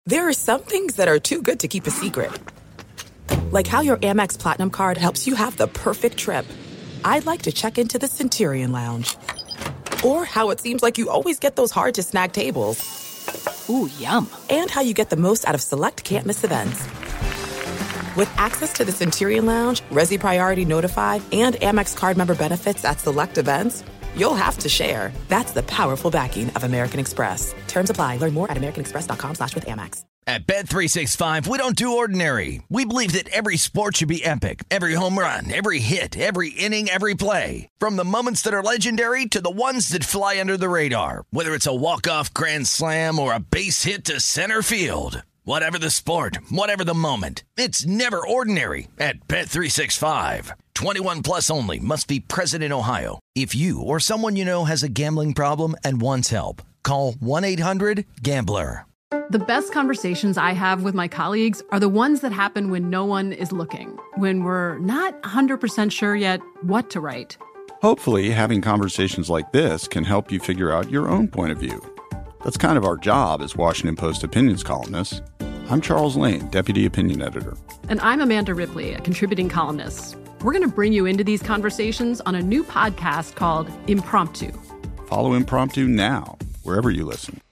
There are some things that are too good to keep a secret. Like how your Amex Platinum card helps you have the perfect trip. I'd like to check into the Centurion Lounge. Or how it seems like you always get those hard-to-snag tables. Ooh, yum. And how you get the most out of select can't-miss events. With access to the Centurion Lounge, Resi Priority Notified, and Amex card member benefits at select events, you'll have to share. That's the powerful backing of American Express. Terms apply. Learn more at americanexpress.com/withAmex. At Bet365, we don't do ordinary. We believe that every sport should be epic. Every home run, every hit, every inning, every play. From the moments that are legendary to the ones that fly under the radar. Whether it's a walk-off grand slam or a base hit to center field. Whatever the sport, whatever the moment, it's never ordinary at Bet365. 21 plus only. Must be present in Ohio. If you or someone you know has a gambling problem and wants help, call 1-800-GAMBLER. The best conversations I have with my colleagues are the ones that happen when no one is looking, when we're not 100% sure yet what to write. Hopefully, having conversations like this can help you figure out your own point of view. That's kind of our job as Washington Post opinions columnists. I'm Charles Lane, Deputy Opinion Editor. And I'm Amanda Ripley, a contributing columnist. We're going to bring you into these conversations on a new podcast called Impromptu. Follow Impromptu now, wherever you listen.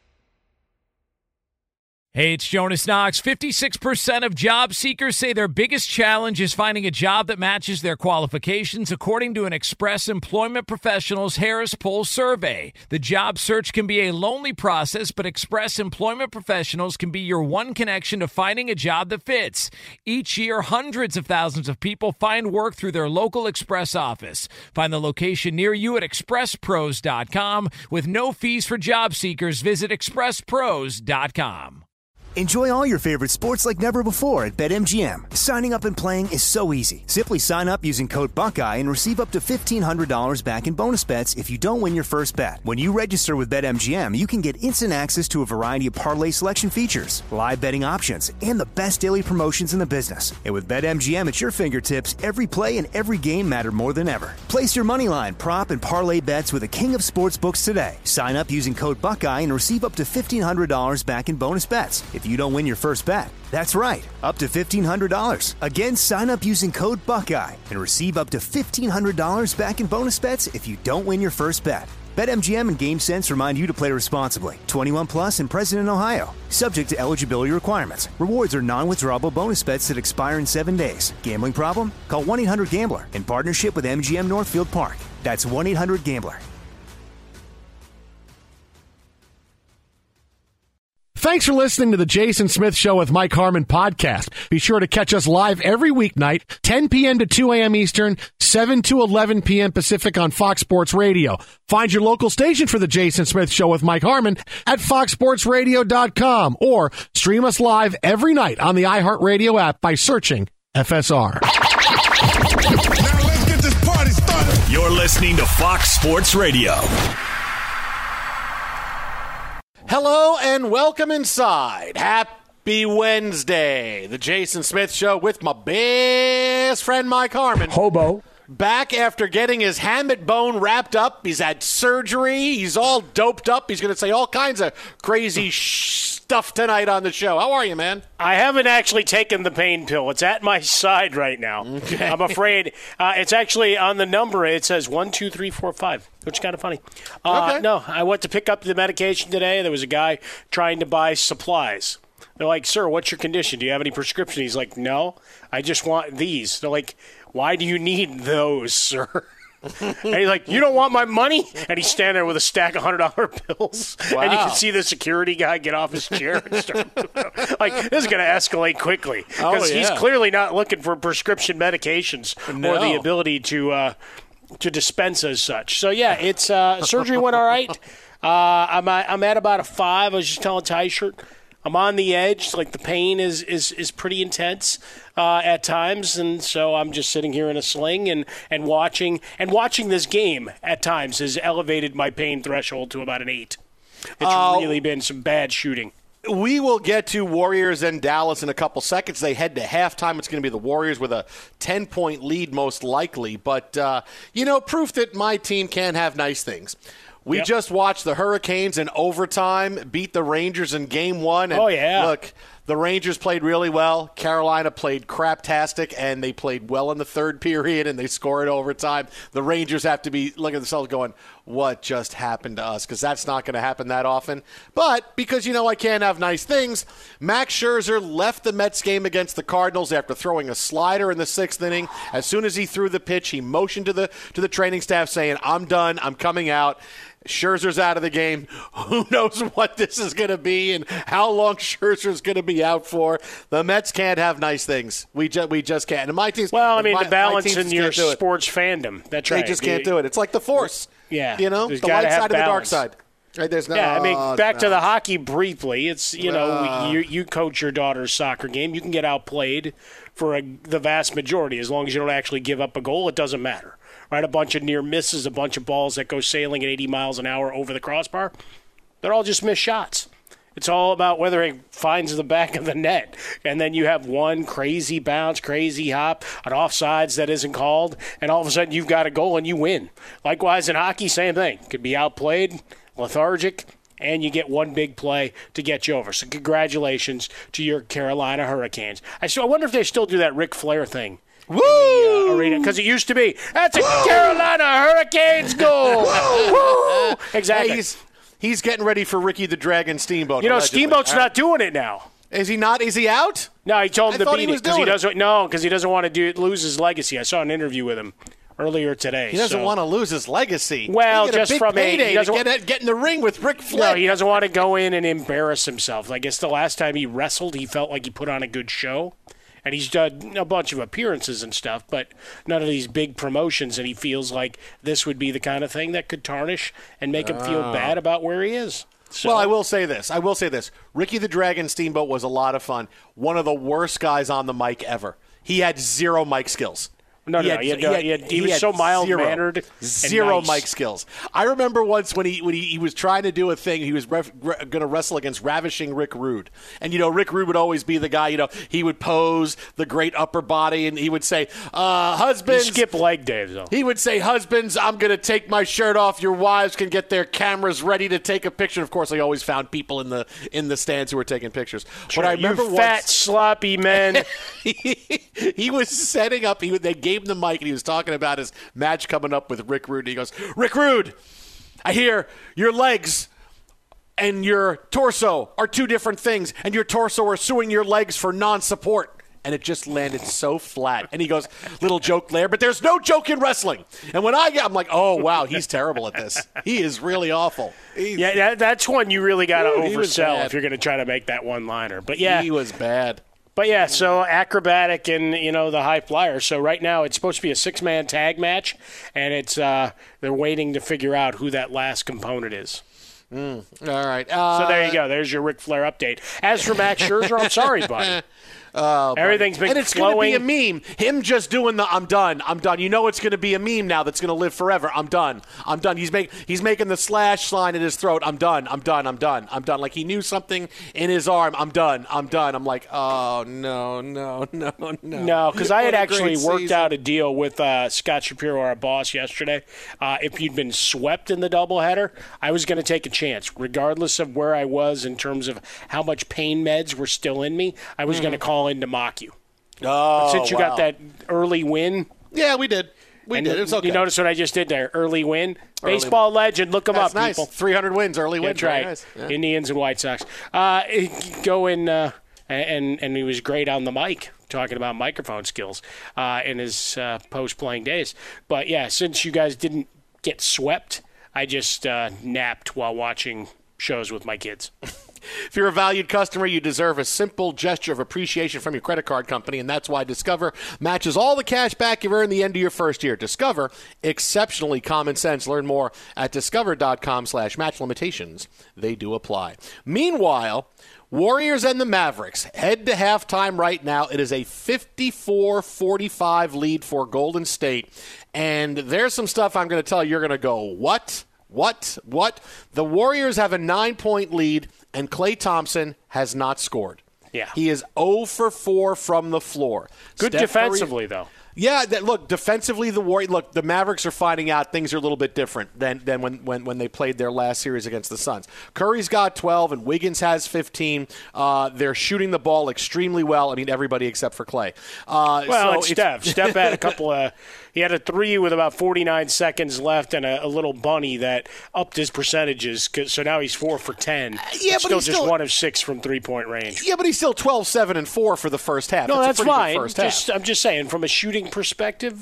Hey, it's Jonas Knox. 56% of job seekers say their biggest challenge is finding a job that matches their qualifications, according to an Express Employment Professionals Harris Poll survey. The job search can be a lonely process, but Express Employment Professionals can be your one connection to finding a job that fits. Each year, hundreds of thousands of people find work through their local Express office. Find the location near you at expresspros.com. With no fees for job seekers, visit expresspros.com. Enjoy all your favorite sports like never before at BetMGM. Signing up and playing is so easy. Simply sign up using code Buckeye and receive up to $1,500 back in bonus bets if you don't win your first bet. When you register with BetMGM, you can get instant access to a variety of parlay selection features, live betting options, and the best daily promotions in the business. And with BetMGM at your fingertips, every play and every game matter more than ever. Place your moneyline, prop, and parlay bets with the king of sportsbooks today. Sign up using code Buckeye and receive up to $1,500 back in bonus bets if you don't win your first bet. That's right, up to $1,500. Again, sign up using code Buckeye and receive up to $1,500 back in bonus bets if you don't win your first bet. BetMGM and GameSense remind you to play responsibly. 21 plus and present in Ohio. Subject to eligibility requirements. Rewards are non-withdrawable bonus bets that expire in 7 days. Gambling problem? Call 1-800-GAMBLER in partnership with MGM Northfield Park. That's 1-800-GAMBLER. Thanks for listening to the Jason Smith Show with Mike Harmon podcast. Be sure to catch us live every weeknight, 10 p.m. to 2 a.m. Eastern, 7 to 11 p.m. Pacific on Fox Sports Radio. Find your local station for the Jason Smith Show with Mike Harmon at foxsportsradio.com or stream us live every night on the iHeartRadio app by searching FSR. Now let's get this party started. You're listening to Fox Sports Radio. Hello and welcome inside. Happy Wednesday. The Jason Smith Show with my best friend Mike Harmon. Hobo. Back after getting his hamate bone wrapped up. He's had surgery. He's all doped up. He's going to say all kinds of crazy stuff tonight on the show. How are you, man? I haven't actually taken the pain pill. It's at my side right now. Okay. I'm afraid. It's actually on the number. It says 1, 2, 3, 4, 5, which is kind of funny. Okay. No, I went to pick up the medication today. There was a guy trying to buy supplies. They're like, sir, what's your condition? Do you have any prescription? He's like, no, I just want these. They're like, why do you need those, sir? And he's like, you don't want my money? And he's standing there with a stack of $100 bills. Wow. And you can see the security guy get off his chair and start like, this is going to escalate quickly. Because he's clearly not looking for prescription medications or the ability to dispense as such. So, yeah, it's surgery went all right. I'm at about a 5. I was just telling Ty Shirt. I'm on the edge. Like, the pain is pretty intense at times, and so I'm just sitting here in a sling and watching this game at times has elevated my pain threshold to about an 8. It's really been some bad shooting. We will get to Warriors and Dallas in a couple seconds. They head to halftime. It's going to be the Warriors with a 10-point lead most likely. But, proof that my team can have nice things. We just watched the Hurricanes in overtime beat the Rangers in Game 1. And look, the Rangers played really well. Carolina played craptastic, and they played well in the third period, and they scored overtime. The Rangers have to be looking at themselves going, what just happened to us? Because that's not going to happen that often. But because, I can't have nice things, Max Scherzer left the Mets game against the Cardinals after throwing a slider in the 6th inning. As soon as he threw the pitch, he motioned to the training staff saying, I'm done, I'm coming out. Scherzer's out of the game. Who knows what this is going to be and how long Scherzer's going to be out for. The Mets can't have nice things. We just can't. And my team's the balance in your sports fandom. That's right. They just can't do it. It's like the Force. Yeah. The light side and the dark side. Right, there's back to the hockey briefly. It's, you coach your daughter's soccer game. You can get outplayed for the vast majority. As long as you don't actually give up a goal, it doesn't matter. Right, a bunch of near misses, a bunch of balls that go sailing at 80 miles an hour over the crossbar. They're all just missed shots. It's all about whether it finds the back of the net. And then you have one crazy bounce, crazy hop, an offsides that isn't called, and all of a sudden you've got a goal and you win. Likewise in hockey, same thing. Could be outplayed, lethargic, and you get one big play to get you over. So congratulations to your Carolina Hurricanes. I wonder if they still do that Ric Flair thing. Woo! Arena, because it used to be, that's a Carolina Hurricanes goal. Woo! Exactly. Hey, he's getting ready for Ricky the Dragon Steamboat. Allegedly. Steamboat's not doing it now. Is he not? Is he out? No, he told him to beat it because he doesn't. No, because he doesn't want to lose his legacy. I saw an interview with him earlier today. He doesn't want to lose his legacy. Well, just from he doesn't get in the ring with Ric Flair. No, he doesn't want to go in and embarrass himself. I guess the last time he wrestled, he felt like he put on a good show. And he's done a bunch of appearances and stuff, but none of these big promotions, and he feels like this would be the kind of thing that could tarnish and make him feel bad about where he is. So. Well, I will say this. Ricky the Dragon Steamboat was a lot of fun. One of the worst guys on the mic ever. He had zero mic skills. He was so mild-mannered. Zero nice. mic skills. I remember once when he was trying to do a thing, he was going to wrestle against Ravishing Rick Rude. And, Rick Rude would always be the guy, he would pose the great upper body, and he would say, husbands. He skipped leg days, though. He would say, husbands, I'm going to take my shirt off. Your wives can get their cameras ready to take a picture. Of course, I always found people in the stands who were taking pictures. Sure, but I remember fat, sloppy men. he was setting up. They gave him the mic, and he was talking about his match coming up with Rick Rude. He goes, Rick Rude, I hear your legs and your torso are two different things, and your torso are suing your legs for non-support. And it just landed so flat. And he goes, little joke there, but there's no joke in wrestling. And when I'm like, oh, wow, he's terrible at this. He is really awful. That's one you really got to oversell if you're going to try to make that one-liner. But yeah, he was bad. But yeah, so acrobatic and, the high flyer. So right now it's supposed to be a 6-man tag match, and it's they're waiting to figure out who that last component is. All right. So there you go. There's your Ric Flair update. As for Max Scherzer, I'm sorry, buddy. Everything's been and it's flowing. going to be a meme. Him just doing the I'm done. It's going to be a meme now that's going to live forever. I'm done. He's making the slash sign in his throat. I'm done. Like he knew something in his arm. I'm done. I'm like, oh, no. No, because I had actually worked out a deal with Scott Shapiro, our boss, yesterday. If you'd been swept in the doubleheader, I was going to take a chance. Regardless of where I was in terms of how much pain meds were still in me, I was going to call in to mock you. Oh, but since you got that early win. Yeah, we did. It was okay. You notice what I just did there? Early win. Baseball legend. Look him up, nice. people. 300 wins, early wins. That's right. Nice. Yeah. Indians and White Sox. Go in, and he was great on the mic, talking about microphone skills in his post-playing days. But, yeah, since you guys didn't get swept, I just napped while watching shows with my kids. If you're a valued customer, you deserve a simple gesture of appreciation from your credit card company, and that's why Discover matches all the cash back you've earned the end of your first year. Discover, exceptionally common sense. Learn more at discover.com/match limitations. They do apply. Meanwhile, Warriors and the Mavericks head to halftime right now. It is a 54-45 lead for Golden State, and there's some stuff I'm going to tell you. You're going to go, what? The Warriors have a 9-point lead, and Klay Thompson has not scored. Yeah. He is 0 for 4 from the floor. Good defensively, though. Yeah, look, defensively, the Mavericks are finding out things are a little bit different than when they played their last series against the Suns. Curry's got 12 and Wiggins has 15. They're shooting the ball extremely well. I mean, everybody except for Clay. It's Steph. Steph had a couple of – he had a three with about 49 seconds left and a little bunny that upped his percentages. So now he's 4 for 10. But still he's just 1 of 6 from three-point range. Yeah, but he's still 12, 7, and 4 for the first half. No, that's fine. First half. I'm just saying, from a shooting perspective,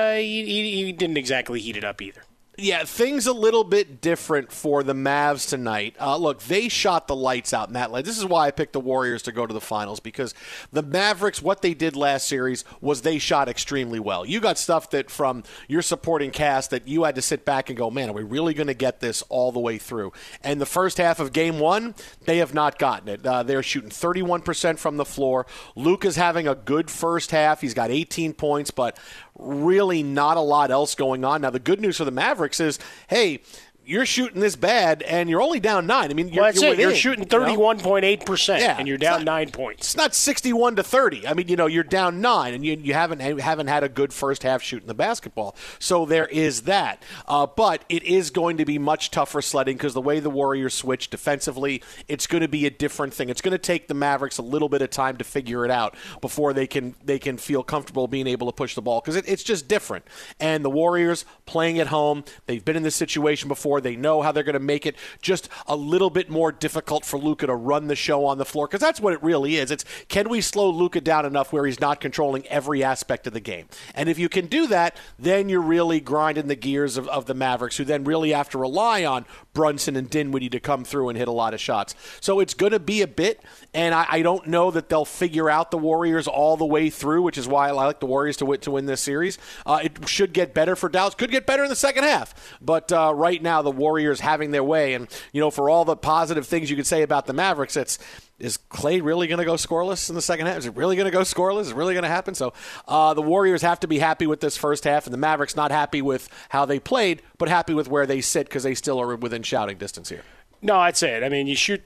he didn't exactly heat it up either. Yeah, things a little bit different for the Mavs tonight. Look, they shot the lights out in that line. This is why I picked the Warriors to go to the finals, because the Mavericks, what they did last series was they shot extremely well. You got stuff that from your supporting cast that you had to sit back and go, man, are we really going to get this all the way through? And the first half of Game 1, they have not gotten it. They're shooting 31% from the floor. Luka's having a good first half. He's got 18 points, but really not a lot else going on. Now, the good news for the Mavericks is, hey, you're shooting this bad, and you're only down 9. I mean, you're shooting 31.8%, and you're down 9 points. It's not 61-30. I mean, you're down 9, and you haven't had a good first half shooting the basketball. So there is that. But it is going to be much tougher sledding because the way the Warriors switch defensively, it's going to be a different thing. It's going to take the Mavericks a little bit of time to figure it out before they can feel comfortable being able to push the ball because it's just different. And the Warriors playing at home, they've been in this situation before. They know how they're going to make it just a little bit more difficult for Luka to run the show on the floor because that's what it really is. It's can we slow Luka down enough where he's not controlling every aspect of the game? And if you can do that, then you're really grinding the gears of the Mavericks, who then really have to rely on Brunson and Dinwiddie to come through and hit a lot of shots. So it's going to be a bit, and I don't know that they'll figure out the Warriors all the way through, which is why I like the Warriors to win this series. It should get better for Dallas. Could get better in the second half. But right now, the Warriors having their way. And, for all the positive things you could say about the Mavericks, is Clay really going to go scoreless in the second half? Is it really going to go scoreless? Is it really going to happen? So the Warriors have to be happy with this first half, and the Mavericks not happy with how they played, but happy with where they sit because they still are within shouting distance here. No, that's it. I mean, you shoot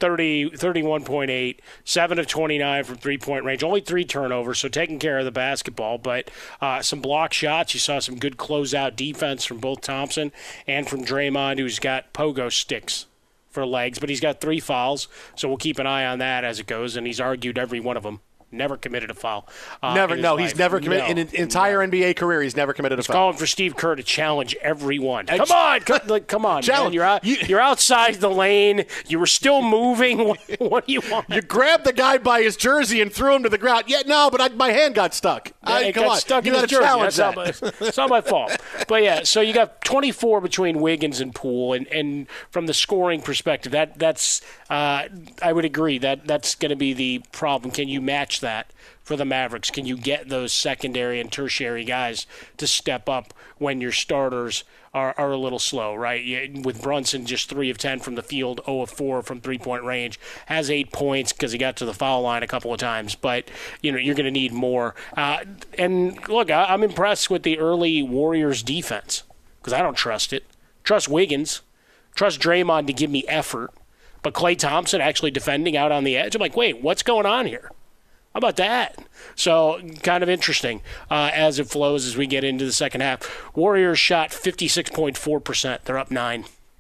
31.8, 7 of 29 from three-point range, only 3 turnovers, so taking care of the basketball. But some block shots. You saw some good closeout defense from both Thompson and from Draymond, who's got pogo sticks for legs. But he's got 3 fouls, so we'll keep an eye on that as it goes, and he's argued every one of them. Never committed a foul. He's never committed in an entire NBA career. He's never committed a foul. Calling for Steve Kerr to challenge everyone. Come on, challenge. Man. You're outside the lane. You were still moving. What do you want? You grabbed the guy by his jersey and threw him to the ground. Yeah, no, but my hand got stuck. Stuck in his jersey. It's not my fault. But yeah, so you got 24 between Wiggins and Poole, and from the scoring perspective, that's I would agree that's going to be the problem. Can you match that for the Mavericks? Can you get those secondary and tertiary guys to step up when your starters are a little slow, right? With Brunson just 3 of 10 from the field, 0 of 4 from three-point range, has 8 points because he got to the foul line a couple of times, but you're going to need more. And look, I'm impressed with the early Warriors defense because I don't trust it. Trust Wiggins, trust Draymond to give me effort, but Klay Thompson actually defending out on the edge. I'm like, wait, what's going on here? How about that? So kind of interesting as it flows as we get into the second half. Warriors shot 56.4%. They're up 9.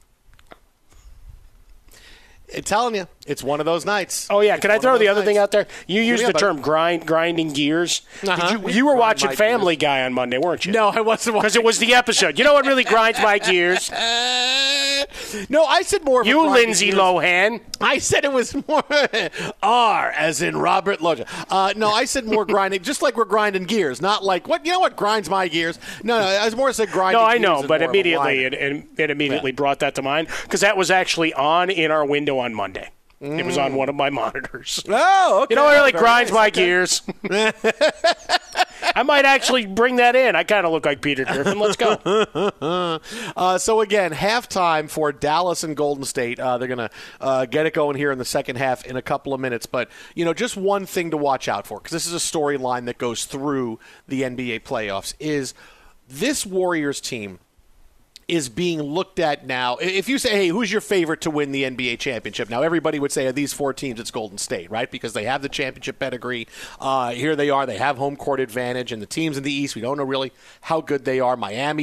I'm telling you, it's one of those nights. Oh, yeah. Can I throw the other thing out there? You used the term grinding gears. You were watching Family Guy on Monday, weren't you? No, I wasn't watching. Because it was the episode. You know what really grinds my gears? No, I said more of you, Lindsay Lohan. I said it was more R, as in Robert Loggia. No, I said more grinding, just like we're grinding gears, not like, what? You know what grinds my gears? No, I was more said grinding gears. No, I know, but immediately it immediately brought that to mind because that was actually on in our window on Monday. It was on one of my monitors. Oh, okay. You know what really grinds my gears? I might actually bring that in. I kind of look like Peter Griffin. Let's go. So, again, halftime for Dallas and Golden State. They're going to get it going here in the second half in a couple of minutes. But, just one thing to watch out for, because this is a storyline that goes through the NBA playoffs, is this Warriors team is being looked at now. If you say, hey, who's your favorite to win the NBA championship? Now, everybody would say, of these 4 teams, it's Golden State, right? Because they have the championship pedigree. Here they are. They have home court advantage. And the teams in the East, we don't know really how good they are. Miami,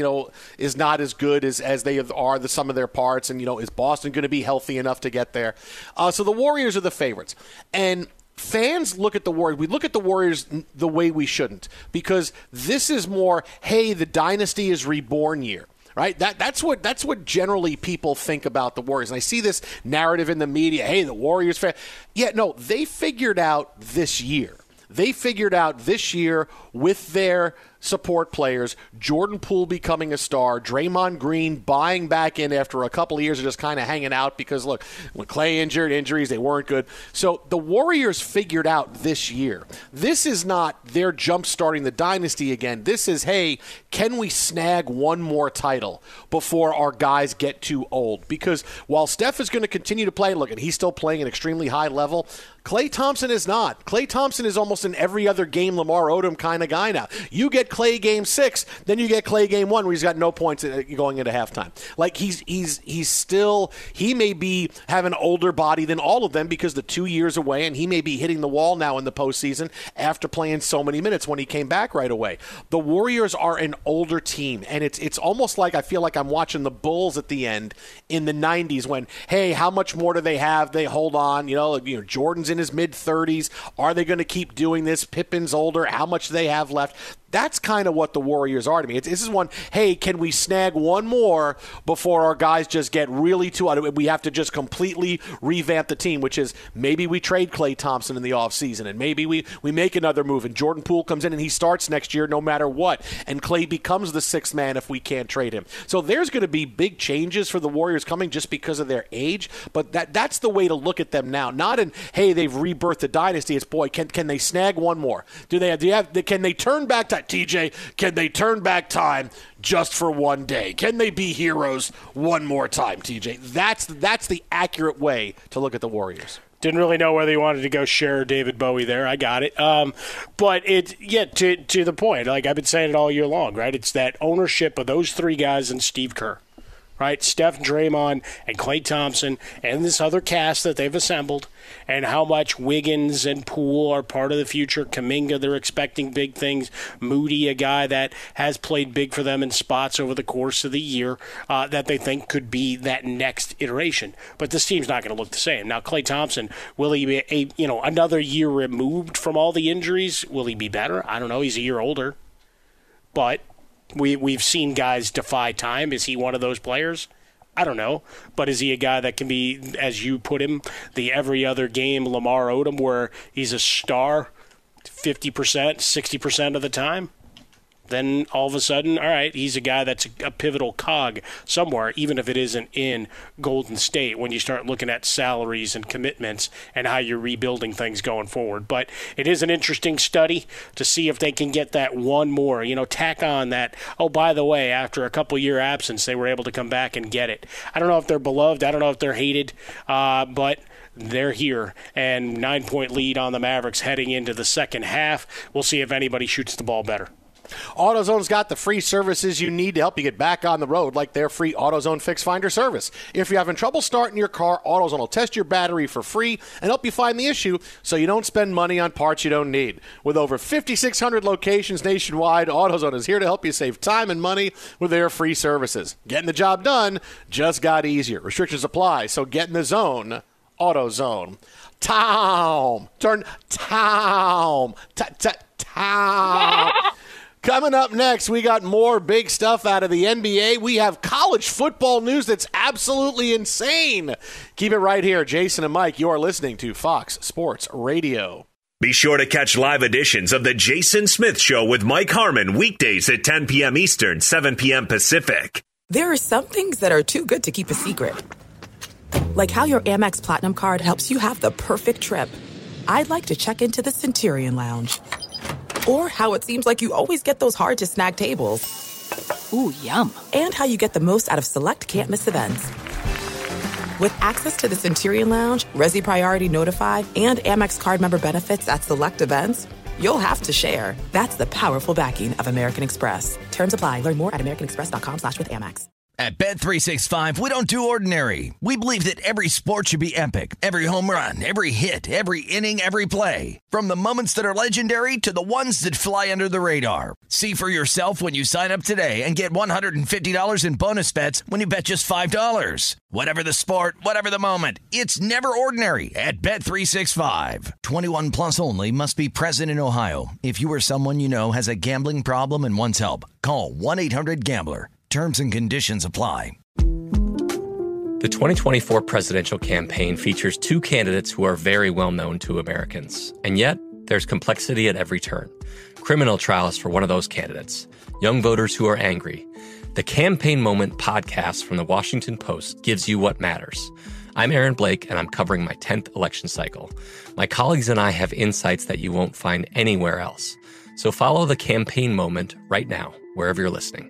is not as good as they are the sum of their parts. And, is Boston going to be healthy enough to get there? So the Warriors are the favorites. And fans look at the Warriors. We look at the Warriors the way we shouldn't, because this is more, hey, the dynasty is reborn year. Right? That's what generally people think about the Warriors. And I see this narrative in the media, hey, the Warriors fan. Yeah, no, they figured out this year. They figured out this year with their support players, Jordan Poole becoming a star, Draymond Green buying back in after a couple of years of just kind of hanging out because, look, when Clay injuries, they weren't good. So the Warriors figured out this year. This is not they're jump-starting the dynasty again. This is, hey, can we snag one more title before our guys get too old? Because while Steph is going to continue to play, look, and he's still playing at an extremely high level, Klay Thompson is not. Klay Thompson is almost an every other game Lamar Odom kind of guy now. You get Klay game 6, then you get Klay game 1 where he's got no points going into halftime. Like he's still, he may be have an older body than all of them because the 2 years away, and he may be hitting the wall now in the postseason after playing so many minutes when he came back right away. The Warriors are an older team, and it's almost like I feel like I'm watching the Bulls at the end in the 90s when, hey, how much more do they have? They hold on. Jordan's in his mid-30s. Are they going to keep doing this? Pippen's older. How much do they have left? That's kind of what the Warriors are to me. This is one, hey, can we snag one more before our guys just get really too out of it? We have to just completely revamp the team, which is maybe we trade Klay Thompson in the offseason, and maybe we make another move, and Jordan Poole comes in and he starts next year no matter what, and Klay becomes the sixth man if we can't trade him. So there's going to be big changes for the Warriors coming just because of their age, but that's the way to look at them now. Not in, hey, they've rebirthed the dynasty. It's, boy, can they snag one more? Can they turn back time? TJ, can they turn back time just for one day? Can they be heroes one more time, TJ? That's the accurate way to look at the Warriors. Didn't really know whether you wanted to go share David Bowie there. I got it. But to the point, like I've been saying it all year long, right? It's that ownership of those 3 guys and Steve Kerr, right? Steph, Draymond, and Klay Thompson, and this other cast that they've assembled, and how much Wiggins and Poole are part of the future. Kuminga, they're expecting big things. Moody, a guy that has played big for them in spots over the course of the year that they think could be that next iteration. But this team's not going to look the same. Now, Klay Thompson, will he be another year removed from all the injuries? Will he be better? I don't know. He's a year older. But we've seen guys defy time. Is he one of those players? I don't know. But is he a guy that can be, as you put him, the every other game Lamar Odom, where he's a star 50%, 60% of the time? Then all of a sudden, all right, he's a guy that's a pivotal cog somewhere, even if it isn't in Golden State, when you start looking at salaries and commitments and how you're rebuilding things going forward. But it is an interesting study to see if they can get that one more, tack on that, oh, by the way, after a couple-year absence, they were able to come back and get it. I don't know if they're beloved. I don't know if they're hated, but they're here, and 9-point lead on the Mavericks heading into the second half. We'll see if anybody shoots the ball better. AutoZone's got the free services you need to help you get back on the road, like their free AutoZone Fix Finder service. If you're having trouble starting your car, AutoZone will test your battery for free and help you find the issue so you don't spend money on parts you don't need. With over 5,600 locations nationwide, AutoZone is here to help you save time and money with their free services. Getting the job done just got easier. Restrictions apply, so get in the zone. AutoZone. Town. Turn town. Town. Coming up next, we got more big stuff out of the NBA. We have college football news that's absolutely insane. Keep it right here. Jason and Mike, you are listening to Fox Sports Radio. Be sure to catch live editions of The Jason Smith Show with Mike Harmon weekdays at 10 p.m. Eastern, 7 p.m. Pacific. There are some things that are too good to keep a secret. Like how your Amex Platinum card helps you have the perfect trip. I'd like to check into the Centurion Lounge. Or how it seems like you always get those hard-to-snag tables. Ooh, yum. And how you get the most out of select can't-miss events. With access to the Centurion Lounge, Resi Priority Notified, and Amex card member benefits at select events, you'll have to share. That's the powerful backing of American Express. Terms apply. Learn more at americanexpress.com/withAmex. At Bet365, we don't do ordinary. We believe that every sport should be epic. Every home run, every hit, every inning, every play. From the moments that are legendary to the ones that fly under the radar. See for yourself when you sign up today and get $150 in bonus bets when you bet just $5. Whatever the sport, whatever the moment, it's never ordinary at Bet365. 21 plus only. Must be present in Ohio. If you or someone you know has a gambling problem and wants help, call 1-800-GAMBLER. Terms and conditions apply. The 2024 presidential campaign features two candidates who are very well known to Americans. And yet, there's complexity at every turn. Criminal trials for one of those candidates. Young voters who are angry. The Campaign Moment podcast from the Washington Post gives you what matters. I'm Aaron Blake, and I'm covering my 10th election cycle. My colleagues and I have insights that you won't find anywhere else. So follow The Campaign Moment right now, wherever you're listening.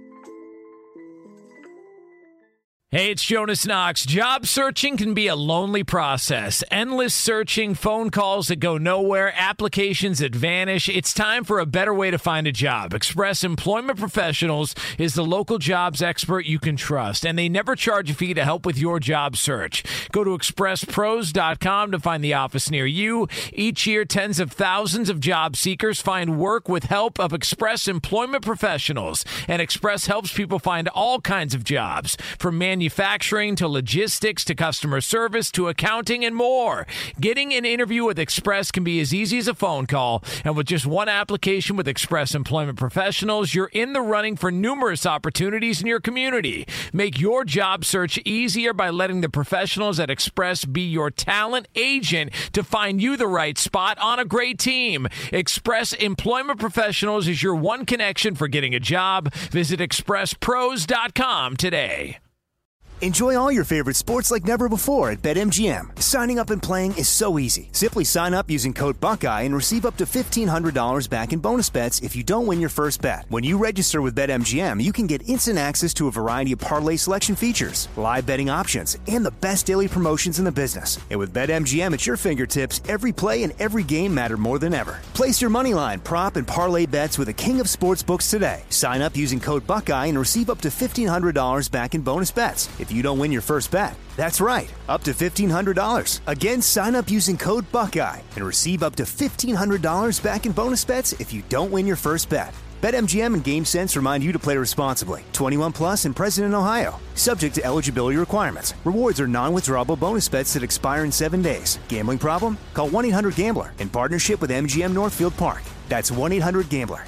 Hey, it's Jonas Knox. Job searching can be a lonely process. Endless searching, phone calls that go nowhere, applications that vanish. It's time for a better way to find a job. Express Employment Professionals is the local jobs expert you can trust, and they never charge a fee to help with your job search. Go to expresspros.com to find the office near you. Each year, tens of thousands of job seekers find work with help of Express Employment Professionals, and Express helps people find all kinds of jobs, from manufacturing to logistics to customer service to accounting and more. Getting an interview with Express can be as easy as a phone call, and with just one application with Express Employment Professionals, you're in the running for numerous opportunities in your community. Make your job search easier by letting the professionals at Express be your talent agent to find you the right spot on a great team. Express Employment Professionals is your one connection for getting a job. Visit expresspros.com today. Enjoy all your favorite sports like never before at BetMGM. Signing up and playing is so easy. Simply sign up using code Buckeye and receive up to $1,500 back in bonus bets if you don't win your first bet. When you register with BetMGM, you can get instant access to a variety of parlay selection features, live betting options, and the best daily promotions in the business. And with BetMGM at your fingertips, every play and every game matter more than ever. Place your moneyline, prop, and parlay bets with the king of sportsbooks today. Sign up using code Buckeye and receive up to $1,500 back in bonus bets if you don't win your first bet. That's right, up to $1,500. Again, sign up using code Buckeye and receive up to $1,500 back in bonus bets if you don't win your first bet. BetMGM and GameSense remind you to play responsibly. 21 plus and present in Ohio. Subject to eligibility requirements. Rewards are non-withdrawable bonus bets that expire in 7 days. Gambling problem? Call 1-800-GAMBLER in partnership with MGM Northfield Park. That's 1-800-GAMBLER.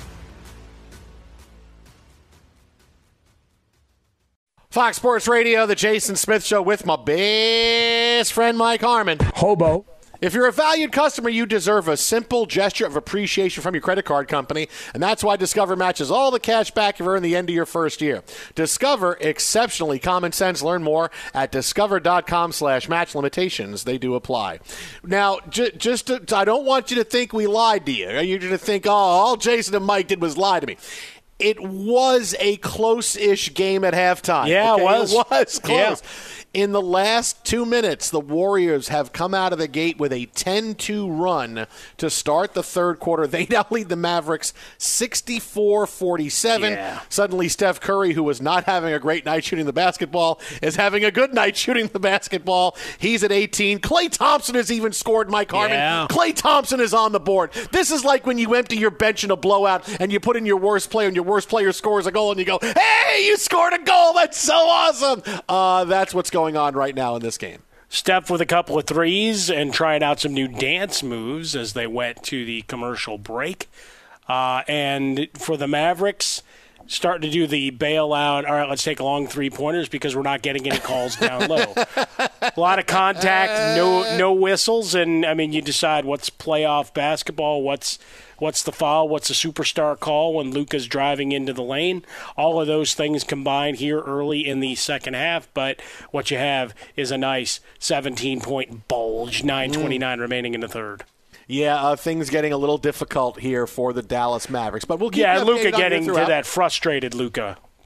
Fox Sports Radio, the Jason Smith Show with my best friend Mike Harmon. Hobo. If you're a valued customer, you deserve a simple gesture of appreciation from your credit card company, and that's why Discover matches all the cash back you've earned the end of your first year. Discover, exceptionally common sense. Learn more at discover.com/match. Limitations, they do apply. Now, I don't want you to think we lied to you. You're going to think, oh, all Jason and Mike did was lie to me. It was a close-ish game at halftime. Yeah, okay? It was close. Yeah. In the last 2 minutes, the Warriors have come out of the gate with a 10-2 run to start the third quarter. They now lead the Mavericks 64-47. Yeah. Suddenly, Steph Curry, who was not having a great night shooting the basketball, is having a good night shooting the basketball. He's at 18. Klay Thompson has even scored, Mike Harmon. Yeah. Klay Thompson is on the board. This is like when you empty your bench in a blowout and you put in your worst player, and your worst player scores a goal, and you go, hey, you scored a goal. That's so awesome. That's what's going on right now in this game. Steph with a couple of threes and trying out some new dance moves as they went to the commercial break. And for the Mavericks, starting to do the bailout, all right, let's take long three-pointers because we're not getting any calls down low. A lot of contact, no whistles, and, I mean, you decide what's playoff basketball, what's the foul, what's the superstar call when Luka's driving into the lane. All of those things combined here early in the second half, but what you have is a nice 17-point bulge, 9:29 remaining in the third. Yeah, things getting a little difficult here for the Dallas Mavericks, but we'll keep Luka getting to that frustrated Luka.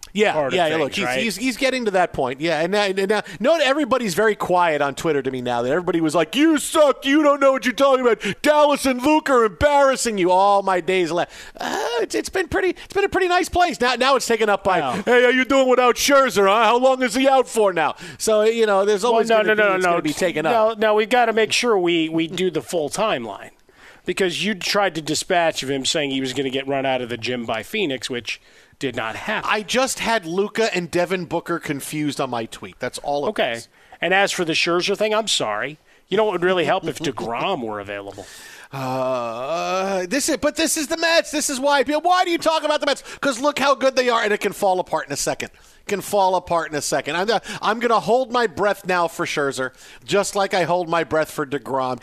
Yeah, part of look, things, right? he's getting to that point. Yeah, and now note everybody's very quiet on Twitter to me now. That everybody was like, "You suck. You don't know what you're talking about. Dallas and Luke are embarrassing you." All my days left. It's been a pretty nice place. Now it's taken up by, "Hey, how you doing without Scherzer? Huh? How long is he out for now?" So there's always going to be taken up. No, we've got to make sure we do the full timeline, because you tried to dispatch of him saying he was going to get run out of the gym by Phoenix, which did not happen. I just had Luka and Devin Booker confused on my tweet. That's all it was. And as for the Scherzer thing, I'm sorry. You know what would really help if DeGrom were available? This is the Mets. This is why. Why do you talk about the Mets? Because look how good they are, and it can fall apart in a second. I'm going to hold my breath now for Scherzer, just like I hold my breath for DeGrom.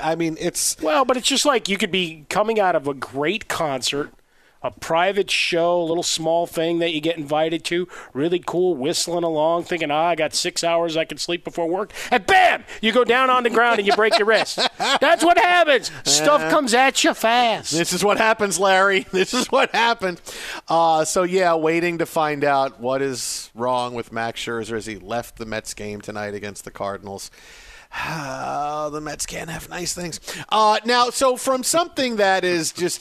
But it's just like you could be coming out of a great concert, a private show, a little small thing that you get invited to, really cool, whistling along, thinking, I got 6 hours I can sleep before work, and bam, you go down on the ground and you break your wrist. That's what happens. Stuff comes at you fast. This is what happens, Larry. This is what happened. Waiting to find out what is wrong with Max Scherzer as he left the Mets game tonight against the Cardinals. The Mets can't have nice things. So from something that is just,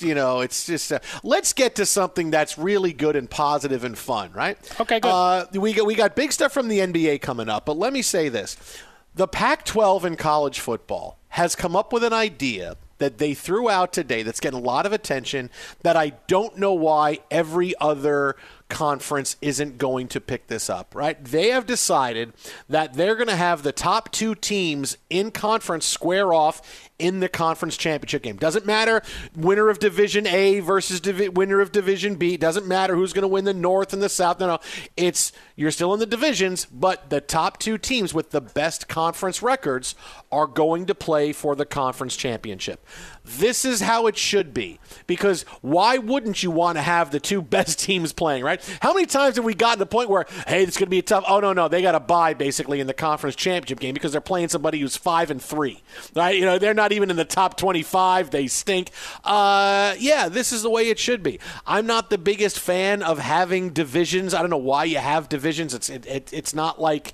let's get to something that's really good and positive and fun, right? Okay, good. We got big stuff from the NBA coming up, but let me say this. The Pac-12 in college football has come up with an idea that they threw out today that's getting a lot of attention that I don't know why every other conference isn't going to pick this up, right? They have decided that they're going to have the top two teams in conference square off in the conference championship game. Doesn't matter winner of Division A versus winner of Division B. Doesn't matter who's going to win the North and the South. No. You're still in the divisions, but the top two teams with the best conference records are going to play for the conference championship. This is how it should be, because why wouldn't you want to have the two best teams playing, right? How many times have we gotten to the point where, hey, it's going to be a tough, no, they got to bye basically in the conference championship game because they're playing somebody who's 5-3, right? They're not even in the top 25. They stink. This is the way it should be. I'm not the biggest fan of having divisions. I don't know why you have divisions. It's not like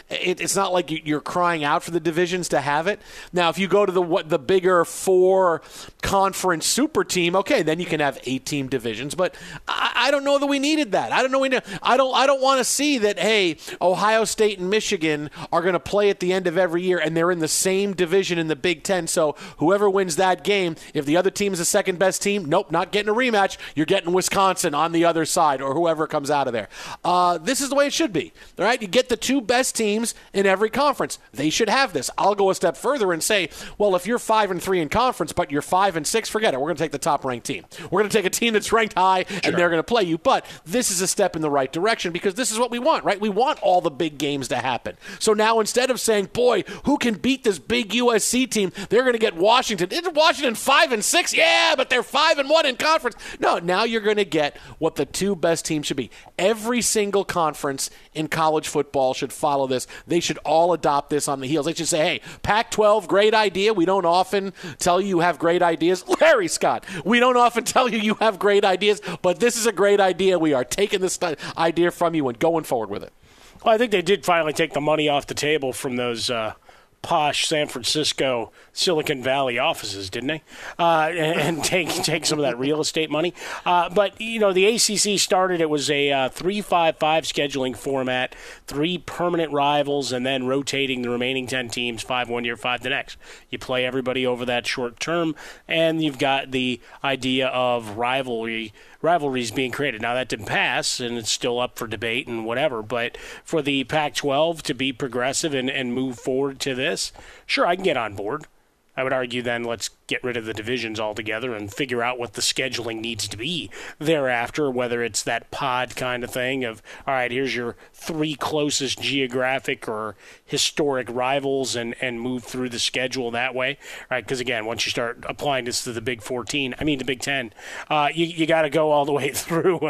you're crying out for the divisions to have it. Now, if you go to the bigger 4 conference super team, okay, then you can have 8-team divisions. But I don't know that we needed that. I don't know. I don't want to see that. Hey, Ohio State and Michigan are going to play at the end of every year, and they're in the same division in the Big Ten. So whoever wins that game, if the other team is the second best team, nope, not getting a rematch. You're getting Wisconsin on the other side, or whoever comes out of there. This is the way it should be. All right, you get the two best teams in every conference. They should have this. I'll go a step further and say, well, if you're 5-3 in conference, but you're 5-6, forget it. We're going to take the top-ranked team. We're going to take a team that's ranked high, and they're going to play you. But this is a step in the right direction because this is what we want, right? We want all the big games to happen. So now instead of saying, boy, who can beat this big USC team, they're going to get Washington. Isn't Washington 5-6? Yeah, but they're 5-1 in conference. No, now you're going to get what the two best teams should be. Every single conference in college football should follow this. They should all adopt this on the heels. They should say, hey, Pac-12, great idea. We don't often tell you have great ideas. Larry Scott, we don't often tell you have great ideas, but this is a great idea. We are taking this idea from you and going forward with it. Well, I think they did finally take the money off the table from those posh San Francisco, Silicon Valley offices, didn't they? And take some of that real estate money. But, the ACC started, it was a 3-5-5 scheduling format, 3 permanent rivals, and then rotating the remaining 10 teams, 5 one year, 5 the next. You play everybody over that short term, and you've got the idea of rivalries being created. Now, that didn't pass, and it's still up for debate and whatever, but for the Pac-12 to be progressive and move forward to this, sure, I can get on board. I would argue then let's get rid of the divisions altogether and figure out what the scheduling needs to be thereafter, whether it's that pod kind of thing of, all right, here's your 3 closest geographic or historic rivals and move through the schedule that way, right? Because, again, once you start applying this to the Big 10, you got to go all the way through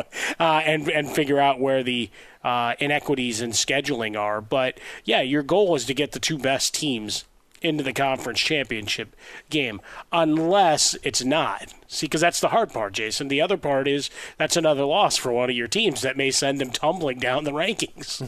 and figure out where the inequities in scheduling are. But, yeah, your goal is to get the 2 best teams into the conference championship game, unless it's not. See, because that's the hard part, Jason. The other part is that's another loss for one of your teams that may send them tumbling down the rankings.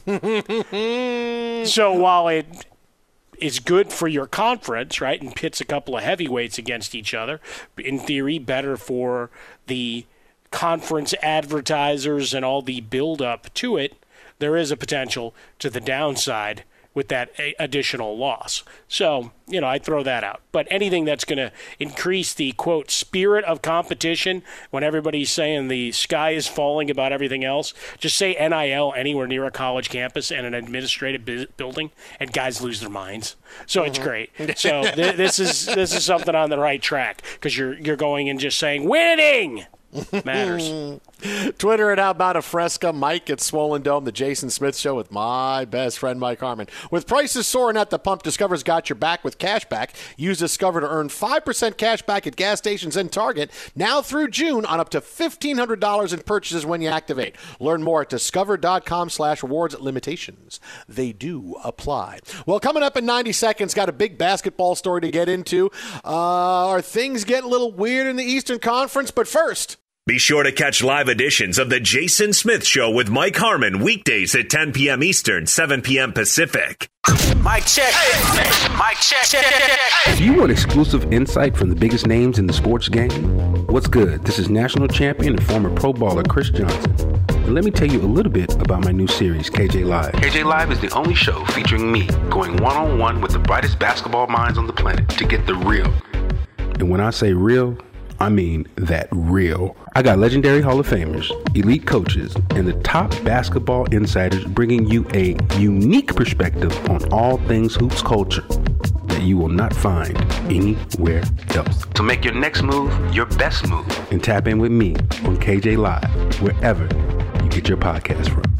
So while it is good for your conference, right, and pits a couple of heavyweights against each other, in theory better for the conference advertisers and all the build-up to it, there is a potential to the downside with that additional loss. So, I throw that out. But anything that's going to increase the, quote, spirit of competition when everybody's saying the sky is falling about everything else, just say NIL anywhere near a college campus and an administrative building, and guys lose their minds. So it's great. So this is something on the right track, because you're going and just saying, winning matters. Twitter at How About a Fresca, Mike at Swollen Dome, the Jason Smith Show with my best friend Mike Harmon. With prices soaring at the pump, Discover's got your back with cash back. Use Discover to earn 5% cash back at gas stations and Target now through June on up to $1,500 in purchases when you activate. Learn more at discover.com/rewards. Limitations, they do apply. Well, coming up in 90 seconds, got a big basketball story to get into. Are things getting a little weird in the Eastern Conference? But first, be sure to catch live editions of The Jason Smith Show with Mike Harmon weekdays at 10 p.m. Eastern, 7 p.m. Pacific. Mic check. Mic check. Do you want exclusive insight from the biggest names in the sports game? What's good? This is national champion and former pro baller Chris Johnson. And let me tell you a little bit about my new series, KJ Live. KJ Live is the only show featuring me going one-on-one with the brightest basketball minds on the planet to get the real. And when I say real, I mean that real. I got legendary Hall of Famers, elite coaches, and the top basketball insiders bringing you a unique perspective on all things hoops culture that you will not find anywhere else. So make your next move your best move and tap in with me on KJ Live, wherever you get your podcast from.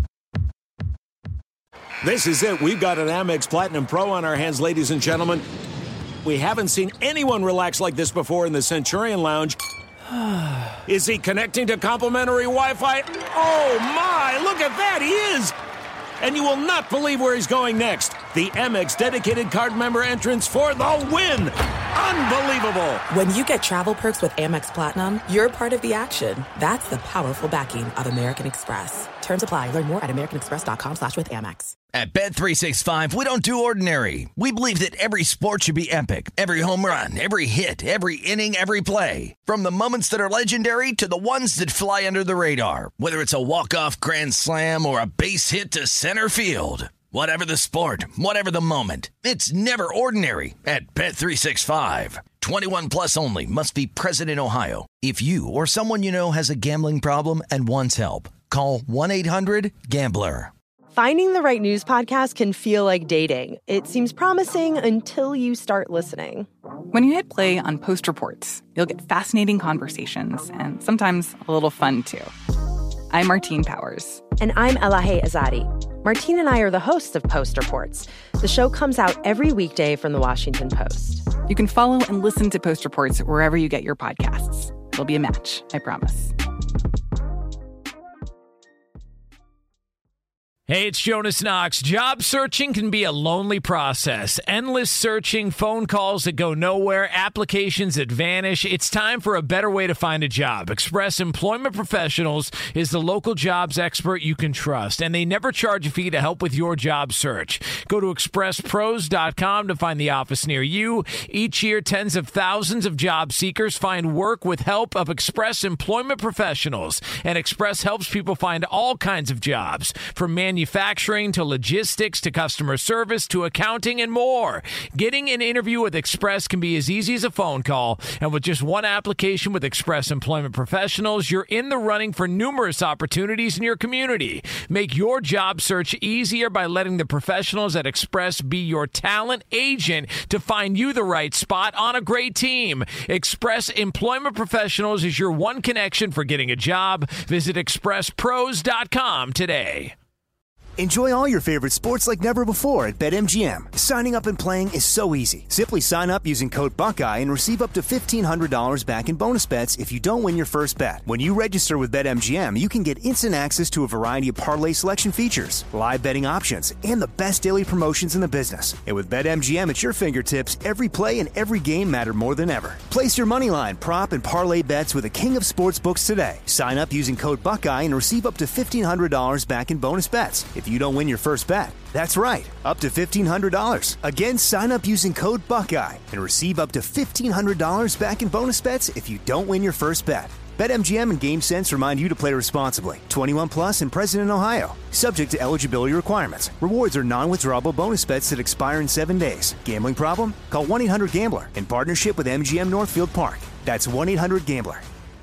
This is it. We've got an Amex Platinum Pro on our hands, ladies and gentlemen. We haven't seen anyone relax like this before in the Centurion Lounge. Is he connecting to complimentary Wi-Fi? Oh, my! Look at that! He is! And you will not believe where he's going next. The Amex dedicated card member entrance for the win! Unbelievable! When you get travel perks with Amex Platinum, you're part of the action. That's the powerful backing of American Express. Terms apply. Learn more at americanexpress.com/withAmex. At Bet365, we don't do ordinary. We believe that every sport should be epic. Every home run, every hit, every inning, every play. From the moments that are legendary to the ones that fly under the radar. Whether it's a walk-off grand slam or a base hit to center field. Whatever the sport, whatever the moment, it's never ordinary at Bet365. 21 plus only. Must be present in Ohio. If you or someone you know has a gambling problem and wants help, call 1-800-GAMBLER. Finding the right news podcast can feel like dating. It seems promising until you start listening. When you hit play on Post Reports, you'll get fascinating conversations and sometimes a little fun, too. I'm Martine Powers. And I'm Elahe Azadi. Martine and I are the hosts of Post Reports. The show comes out every weekday from The Washington Post. You can follow and listen to Post Reports wherever you get your podcasts. It'll be a match, I promise. Hey, it's Jonas Knox. Job searching can be a lonely process. Endless searching, phone calls that go nowhere, applications that vanish. It's time for a better way to find a job. Express Employment Professionals is the local jobs expert you can trust, and they never charge a fee to help with your job search. Go to expresspros.com to find the office near you. Each year, tens of thousands of job seekers find work with help of Express Employment Professionals, and Express helps people find all kinds of jobs, from manufacturing to logistics to customer service to accounting and more. Getting an interview with Express can be as easy as a phone call, and with just one application with Express Employment Professionals, you're in the running for numerous opportunities in your community. Make your job search easier by letting the professionals at Express be your talent agent to find you the right spot on a great team. Express Employment Professionals is your one connection for getting a job. Visit expresspros.com today. Enjoy all your favorite sports like never before at BetMGM. Signing up and playing is so easy. Simply sign up using code Buckeye and receive up to $1,500 back in bonus bets if you don't win your first bet. When you register with BetMGM, you can get instant access to a variety of parlay selection features, live betting options, and the best daily promotions in the business. And with BetMGM at your fingertips, every play and every game matter more than ever. Place your moneyline, prop, and parlay bets with the king of sportsbooks today. Sign up using code Buckeye and receive up to $1,500 back in bonus bets if you don't win your first bet. That's right, up to $1,500. Again, sign up using code Buckeye and receive up to $1,500 back in bonus bets if you don't win your first bet. BetMGM and GameSense remind you to play responsibly. 21 plus and present in Ohio. Subject to eligibility requirements. Rewards are non-withdrawable bonus bets that expire in 7 days. Gambling problem? Call 1-800-GAMBLER in partnership with MGM Northfield Park. That's 1-800-GAMBLER.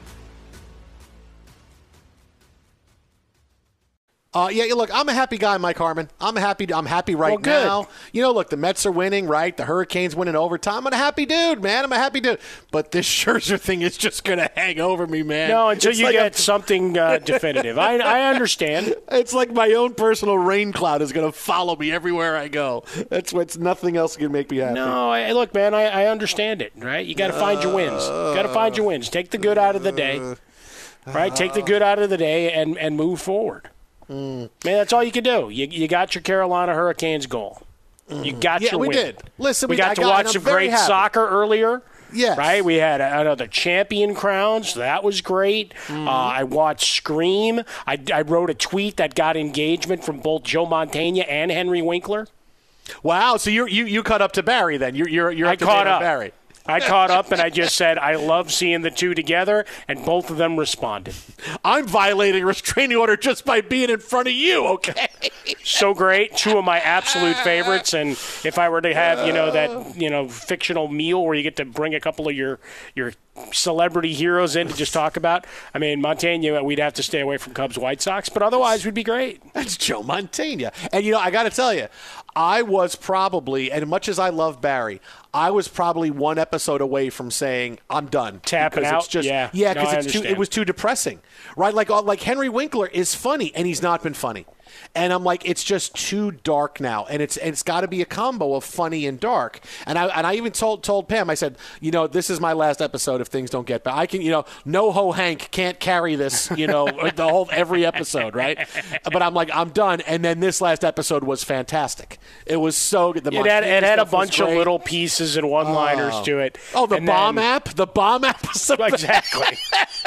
Look, I'm a happy guy, Mike Harmon. I'm happy right now. Look, the Mets are winning, right? The Hurricanes win in overtime. I'm a happy dude, man. I'm a happy dude. But this Scherzer thing is just going to hang over me, man. No, until you get something definitive. I understand. It's like my own personal rain cloud is going to follow me everywhere I go. That's what's nothing else can make me happy. No, look, man, I understand it, right? You got to find your wins. Take the good out of the day, right? Take the good out of the day and move forward. Man, that's all you can do. You got your Carolina Hurricanes goal. You got your win. We did. Listen, we got to watch some great soccer earlier. Yes. Right? We had another champion crowns. That was great. I watched Scream. I wrote a tweet that got engagement from both Joe Mantegna and Henry Winkler. Wow. So you caught up to Barry then. You're up to date on Barry. I caught up and I just said, I love seeing the two together, and both of them responded. I'm violating a restraining order just by being in front of you, okay? So great. Two of my absolute favorites, and if I were to have, that fictional meal where you get to bring a couple of your celebrity heroes in to just talk about, Mantegna, we'd have to stay away from Cubs White Sox, but otherwise we'd be great. That's Joe Mantegna. And, I got to tell you, I was probably, and much as I love Barry, I was probably one episode away from saying I'm done. Tapping out. It's just, because it was too depressing, right? Like Henry Winkler is funny, and he's not been funny. And I'm like, it's just too dark now, and it's got to be a combo of funny and dark. And I even told Pam, I said, this is my last episode if things don't get better. I can, NoHo Hank can't carry this, every episode, right? But I'm like, I'm done. And then this last episode was fantastic. It was so good. It had a bunch of little pieces and one-liners to it. Oh, the bomb app episode. Exactly.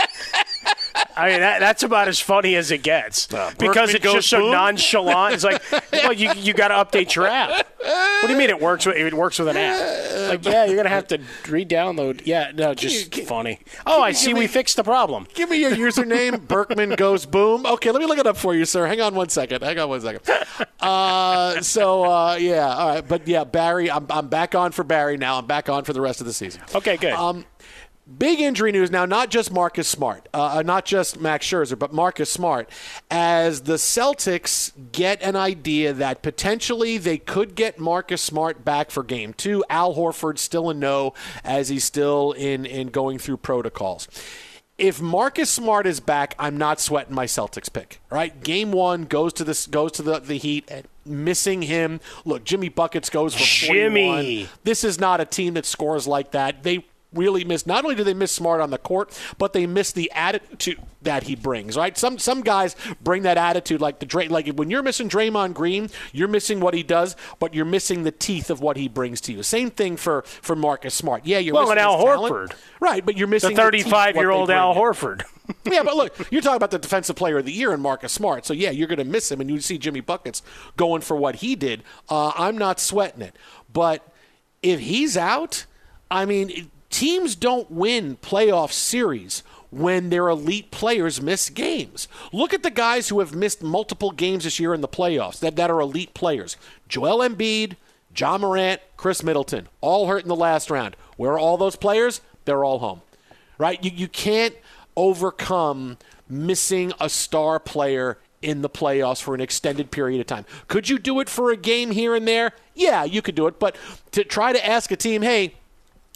That's about as funny as it gets because it's just so nonchalant. It's like, well, you got to update your app. What do you mean it works with an app? Like, you're going to have to re-download. Yeah, no, just funny. Oh, I see we fixed the problem. Give me your username, Berkman Goes Boom. Okay, let me look it up for you, sir. Hang on one second. All right. But, Barry, I'm back on for Barry now. I'm back on for the rest of the season. Okay, good. Big injury news now, not just Marcus Smart, not just Max Scherzer, but Marcus Smart, as the Celtics get an idea that potentially they could get Marcus Smart back for Game 2. Al Horford still a no, as he's still in going through protocols. If Marcus Smart is back, I'm not sweating my Celtics pick. Right? Game 1 goes to the Heat. Missing him. Look, Jimmy Buckets goes for 41. This is not a team that scores like that. They really miss. Not only do they miss Smart on the court, but they miss the attitude that he brings. Right? Some guys bring that attitude like when you're missing Draymond Green, you're missing what he does, but you're missing the teeth of what he brings to you. Same thing for Marcus Smart. Yeah, you're missing Al talent. Horford. Right, but you're missing the 35-year-old Al Horford. Yeah, but look, you're talking about the defensive player of the year in Marcus Smart. So, you're going to miss him, and you see Jimmy Buckets going for what he did. I'm not sweating it. But if he's out, teams don't win playoff series when their elite players miss games. Look at the guys who have missed multiple games this year in the playoffs that are elite players. Joel Embiid, John Morant, Chris Middleton, all hurt in the last round. Where are all those players? They're all home. Right? You can't overcome missing a star player in the playoffs for an extended period of time. Could you do it for a game here and there? Yeah, you could do it. But to try to ask a team, hey,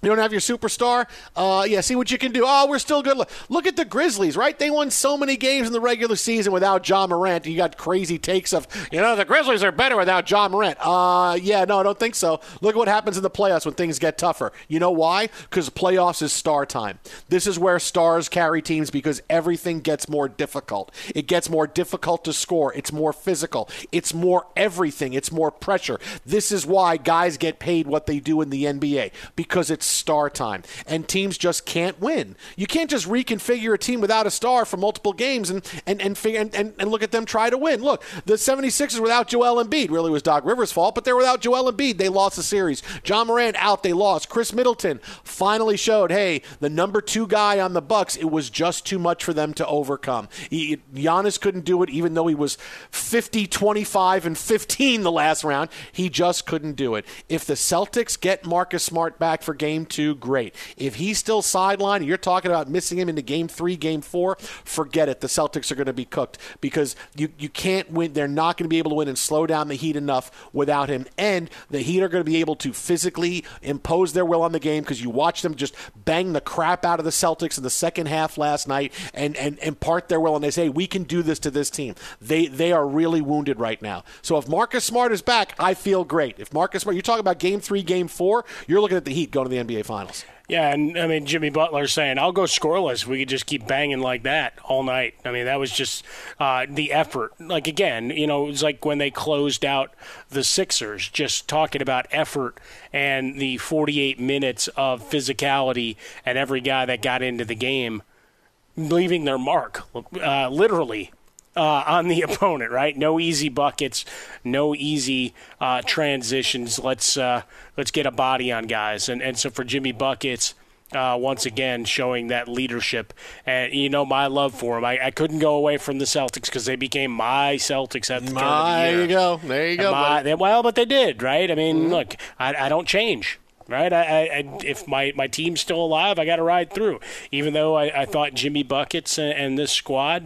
You don't have your superstar? See what you can do. Oh, we're still good. Look at the Grizzlies, right? They won so many games in the regular season without Ja Morant. You got crazy takes of, the Grizzlies are better without Ja Morant. No, I don't think so. Look at what happens in the playoffs when things get tougher. You know why? Because playoffs is star time. This is where stars carry teams because everything gets more difficult. It gets more difficult to score. It's more physical. It's more everything. It's more pressure. This is why guys get paid what they do in the NBA, because it's star time, and teams just can't win. You can't just reconfigure a team without a star for multiple games and look at them try to win. Look, the 76ers without Joel Embiid really was Doc Rivers' fault, but they're without Joel Embiid. They lost the series. Ja Morant out, they lost. Chris Middleton finally showed, hey, the number 2 guy on the Bucks, it was just too much for them to overcome. Giannis couldn't do it, even though he was 50, 25, and 15 the last round. He just couldn't do it. If the Celtics get Marcus Smart back for Game 2, great. If he's still sidelined, you're talking about missing him into Game 3, Game 4, forget it. The Celtics are going to be cooked because you can't win. They're not going to be able to win and slow down the Heat enough without him. And the Heat are going to be able to physically impose their will on the game because you watch them just bang the crap out of the Celtics in the second half last night and impart their will. And they say, we can do this to this team. They are really wounded right now. So if Marcus Smart is back, I feel great. If Marcus Smart, you're talking about Game 3, Game 4, you're looking at the Heat going to the NBA Finals. Yeah, and I mean, Jimmy Butler saying, I'll go scoreless if we could just keep banging like that all night. I mean, that was just the effort. Like, again, it was like when they closed out the Sixers, just talking about effort and the 48 minutes of physicality and every guy that got into the game leaving their mark, literally. On the opponent, right? No easy buckets, no easy transitions. Let's get a body on guys, and so for Jimmy Buckets, once again showing that leadership, and my love for him. I couldn't go away from the Celtics because they became my Celtics at the turn of the year. There you go. But they did, right? I mean, Look, I don't change. Right, if my team's still alive, I got to ride through. Even though I thought Jimmy Buckets and this squad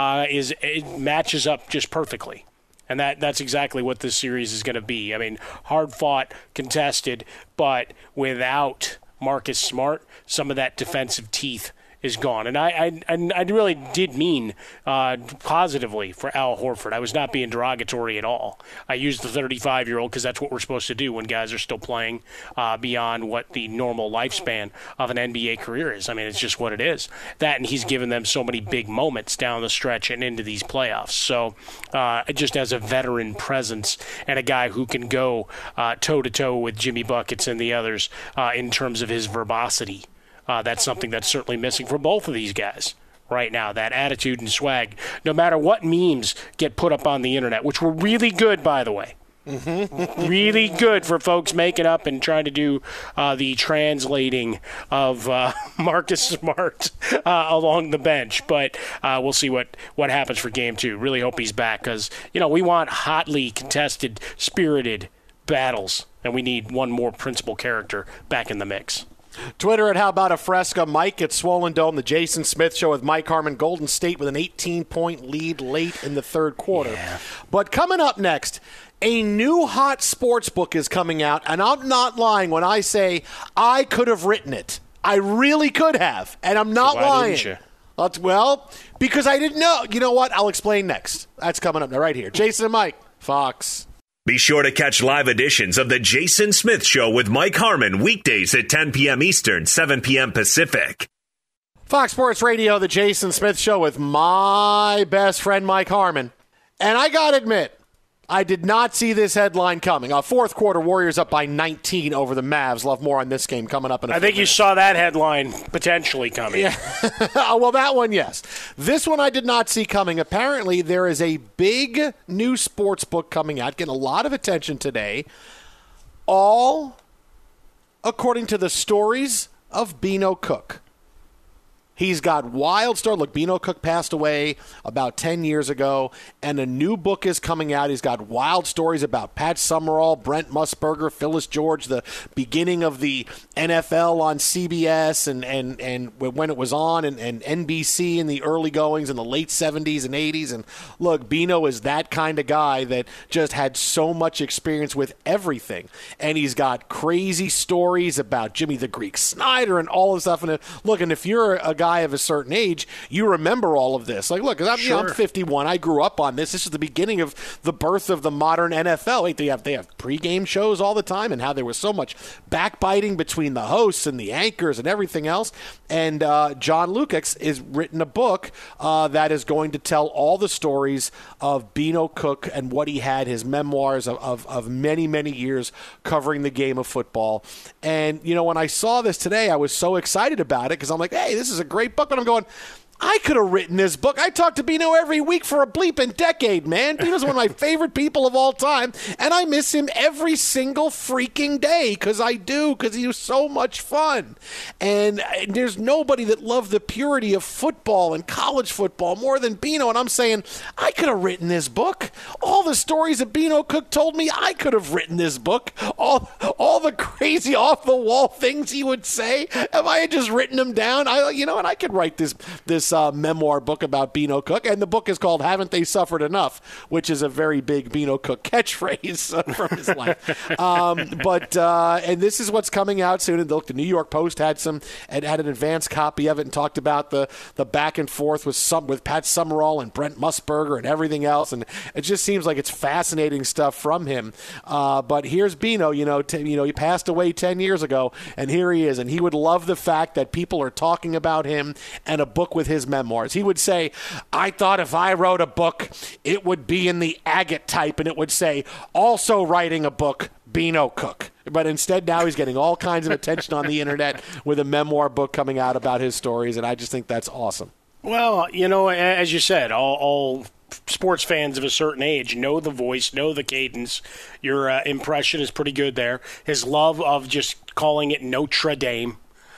it matches up just perfectly, and that's exactly what this series is going to be. I mean, hard fought, contested, but without Marcus Smart, some of that defensive teeth is gone. And I really did mean positively for Al Horford. I was not being derogatory at all. I used the 35-year-old because that's what we're supposed to do when guys are still playing beyond what the normal lifespan of an NBA career is. I mean, it's just what it is. That, and he's given them so many big moments down the stretch and into these playoffs. So just as a veteran presence and a guy who can go toe-to-toe with Jimmy Buckets and the others in terms of his verbosity, that's something that's certainly missing for both of these guys right now, that attitude and swag, no matter what memes get put up on the internet, which were really good, by the way. Mm-hmm. Really good for folks making up and trying to do the translating of Marcus Smart along the bench. But we'll see what happens for Game 2. Really hope he's back because, we want hotly contested, spirited battles, and we need one more principal character back in the mix. Twitter at How About a Fresca. Mike at Swollen Dome, the Jason Smith Show with Mike Harmon. Golden State with an 18-point lead late in the third quarter. Yeah. But coming up next, a new hot sports book is coming out, and I'm not lying when I say I could have written it. I really could have, and I'm not lying. Didn't you? Well, because I didn't know. You know what? I'll explain next. That's coming up now right here. Jason and Mike, Fox. Be sure to catch live editions of The Jason Smith Show with Mike Harmon weekdays at 10 p.m. Eastern, 7 p.m. Pacific. Fox Sports Radio, The Jason Smith Show with my best friend Mike Harmon. And I got to admit, I did not see this headline coming. Fourth quarter, Warriors up by 19 over the Mavs. Love more on this game coming up in a few minutes. You saw that headline potentially coming. Yeah. Well, that one, yes. This one I did not see coming. Apparently, there is a big new sports book coming out, getting a lot of attention today, all according to the stories of Beano Cook. He's got wild stories. Look, Beano Cook passed away about 10 years ago, and a new book is coming out. He's got wild stories about Pat Summerall, Brent Musburger, Phyllis George, the beginning of the NFL on CBS and when it was on and NBC in the early goings in the late 70s and 80s. And look, Bino is that kind of guy that just had so much experience with everything. And he's got crazy stories about Jimmy the Greek Snyder and all this stuff. And look, and if you're a guy of a certain age, you remember all of this. Like, look, I'm 51. I grew up on this. This is the beginning of the birth of the modern NFL. Wait, they have pregame shows all the time, and how there was so much backbiting between the hosts and the anchors and everything else. And John Lukacs has written a book that is going to tell all the stories of Bino Cook and what he had, his memoirs of many, many years covering the game of football. And, you know, when I saw this today, I was so excited about it because I'm like, hey, this is a great book. But I'm going, I could have written this book. I talk to Bino every week for a bleeping decade, man. Bino's one of my favorite people of all time, and I miss him every single freaking day because he was so much fun. And there's nobody that loved the purity of football and college football more than Bino, and I'm saying, I could have written this book. All the stories that Bino Cook told me, I could have written this book. All the crazy off-the-wall things he would say, if I had just written them down, and I could write this memoir book about Bino Cook, and the book is called Haven't They Suffered Enough, which is a very big Bino Cook catchphrase from his life. And this is what's coming out soon. And the New York Post had an advanced copy of it and talked about the back and forth with Pat Summerall and Brent Musburger and everything else, and it just seems like it's fascinating stuff from him. But here's Bino, he passed away 10 years ago, and here he is, and he would love the fact that people are talking about him and a book with his memoirs. He would say, I thought if I wrote a book, it would be in the agate type, and it would say, also writing a book, Bino Cook. But instead now he's getting all kinds of attention on the internet with a memoir book coming out about his stories, and I just think that's awesome. Well, as you said, all sports fans of a certain age know the voice, know the cadence. Your impression is pretty good there. His love of just calling it Notre Dame.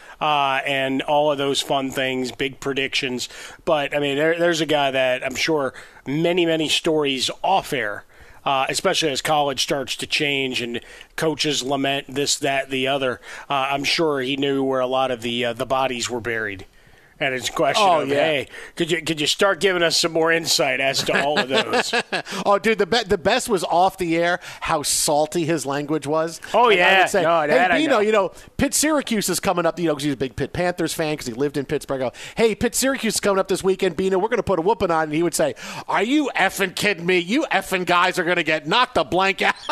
And all of those fun things, big predictions. But, I mean, there's a guy that I'm sure many, many stories off air, especially as college starts to change and coaches lament this, that, the other. I'm sure he knew where a lot of the bodies were buried. And it's a question hey, could you start giving us some more insight as to all of those? Oh, dude, the best was off the air how salty his language was. Oh, and yeah. I would say, hey, Bino, Pitt Syracuse is coming up, because he's a big Pitt Panthers fan because he lived in Pittsburgh. I go, hey, Pitt Syracuse is coming up this weekend, Bino. We're going to put a whooping on. And he would say, are you effing kidding me? You effing guys are going to get knocked the blank out.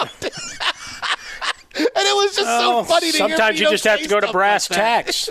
And it was just so funny to hear. Sometimes you just have to go to brass tacks.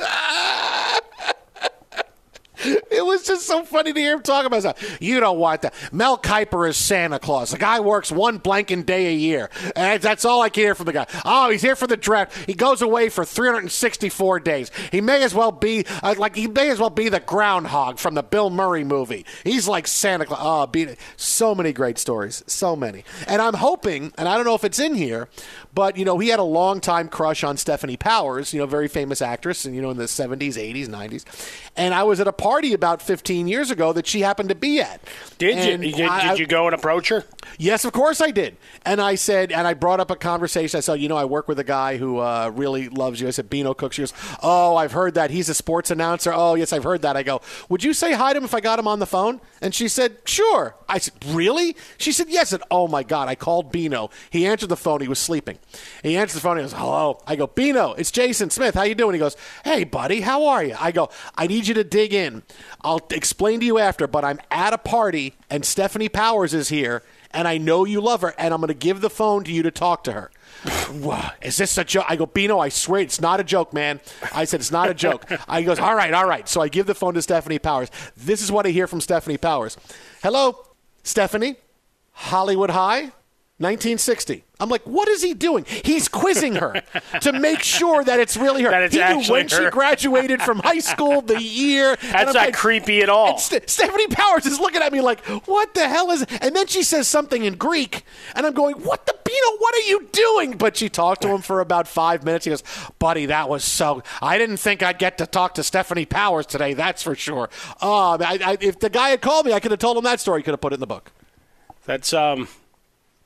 It was just so funny to hear him talk about stuff. You don't want that. Mel Kiper is Santa Claus. The guy works one blanking day a year. And that's all I can hear from the guy. Oh, he's here for the draft. He goes away for 364 days. He may as well be the groundhog from the Bill Murray movie. He's like Santa Claus. Oh, so many great stories. So many. And I'm hoping, and I don't know if it's in here, but, he had a long-time crush on Stephanie Powers, very famous actress, and, in the 70s, 80s, 90s. And I was at a party about 15 years ago that she happened to be at. Did you go and approach her? Yes, of course I did. And I said, and I brought up a conversation. I said, I work with a guy who really loves you. I said, Bino Cook. She goes, oh, I've heard that. He's a sports announcer. Oh, yes, I've heard that. I go, would you say hi to him if I got him on the phone? And she said, sure. I said, really? She said, yes. I said, oh, my God. I called Bino. He answered the phone. He was sleeping. He answered the phone. He goes, hello. I go, Bino, it's Jason Smith. How you doing? He goes, hey, buddy, how are you? I go, I need you to dig in. I'll explain to you after, but I'm at a party, and Stephanie Powers is here, and I know you love her, and I'm going to give the phone to you to talk to her. Is this a joke? I go, Bino, I swear it's not a joke, man. I said, it's not a joke. He goes, all right. So I give the phone to Stephanie Powers. This is what I hear from Stephanie Powers. Hello, Stephanie, Hollywood High, 1960. I'm like, what is he doing? He's quizzing her to make sure that it's really her. That it's he actually knew when her. she graduated from high school, the year. That's not creepy at all. Stephanie Powers is looking at me like, what the hell is it? And then she says something in Greek, and I'm going, what are you doing? But she talked to him for about 5 minutes. He goes, buddy, that was so – I didn't think I'd get to talk to Stephanie Powers today, that's for sure. If the guy had called me, I could have told him that story. Could have put it in the book. That's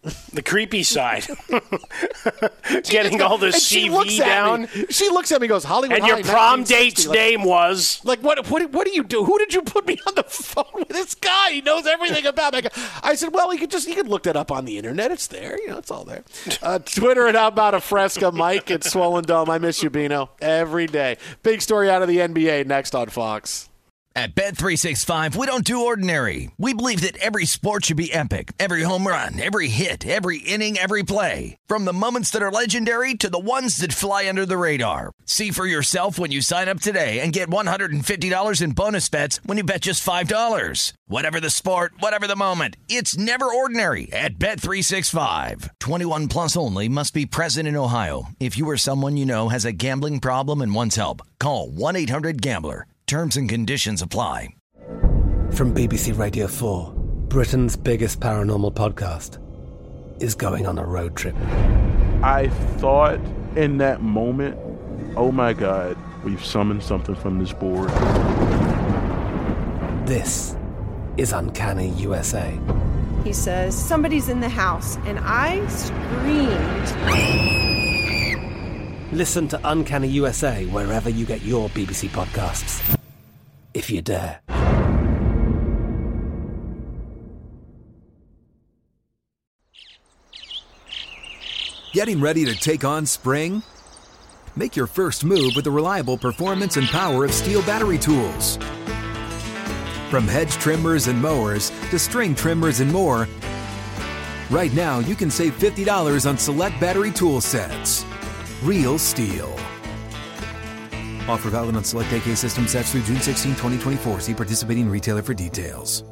The creepy side. Getting all the CV down. She looks at me and goes, Hollywood and High. And your prom date's name was? Like, what do you do? Who did you put me on the phone with? This guy. He knows everything about me. I said, well, you could look that up on the internet. It's there. It's all there. Twitter at How About a Fresca. Mike at Swollen Dome. I miss you, Bino. Every day. Big story out of the NBA next on Fox. At Bet365, we don't do ordinary. We believe that every sport should be epic. Every home run, every hit, every inning, every play. From the moments that are legendary to the ones that fly under the radar. See for yourself when you sign up today and get $150 in bonus bets when you bet just $5. Whatever the sport, whatever the moment, it's never ordinary at Bet365. 21 plus only. Must be present in Ohio. If you or someone you know has a gambling problem and wants help, call 1-800-GAMBLER. Terms and conditions apply. From BBC Radio 4, Britain's biggest paranormal podcast is going on a road trip. I thought in that moment, oh my God, we've summoned something from this board. This is Uncanny USA. He says, somebody's in the house, and I screamed. Listen to Uncanny USA wherever you get your BBC podcasts, if you dare. Getting ready to take on spring? Make your first move with the reliable performance and power of Steel battery tools. From hedge trimmers and mowers to string trimmers and more, right now you can save $50 on select battery tool sets. Real Steel. Offer valid on select AK system sets through June 16, 2024. See participating retailer for details.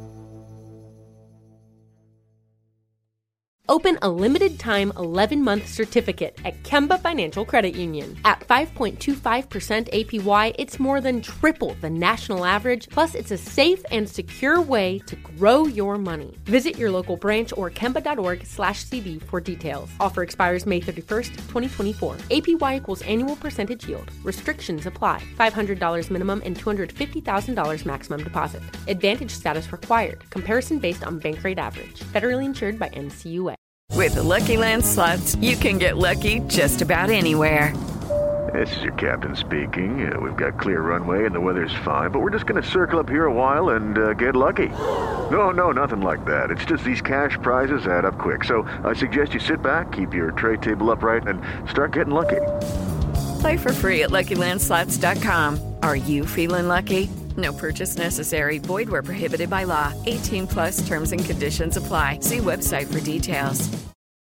Open a limited-time 11-month certificate at Kemba Financial Credit Union. At 5.25% APY, it's more than triple the national average, plus it's a safe and secure way to grow your money. Visit your local branch or kemba.org/cb for details. Offer expires May 31st, 2024. APY equals annual percentage yield. Restrictions apply. $500 minimum and $250,000 maximum deposit. Advantage status required. Comparison based on bank rate average. Federally insured by NCUA. With the Lucky Land Slots, you can get lucky just about anywhere. This is your captain speaking. We've got clear runway and the weather's fine, but we're just going to circle up here a while and get lucky. No, nothing like that. It's just these cash prizes add up quick. So I suggest you sit back, keep your tray table upright, and start getting lucky. Play for free at LuckyLandSlots.com. Are you feeling lucky? No purchase necessary. Void where prohibited by law. 18 plus terms and conditions apply. See website for details.